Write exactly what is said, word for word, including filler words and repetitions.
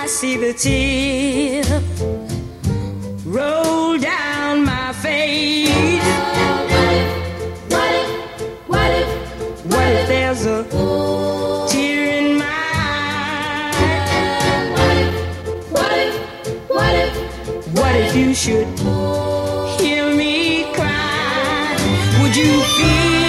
see the tear roll down my face. What if, what if, what if there's a tear in my eye? What if, what if, what if you should hear me cry? Would you feel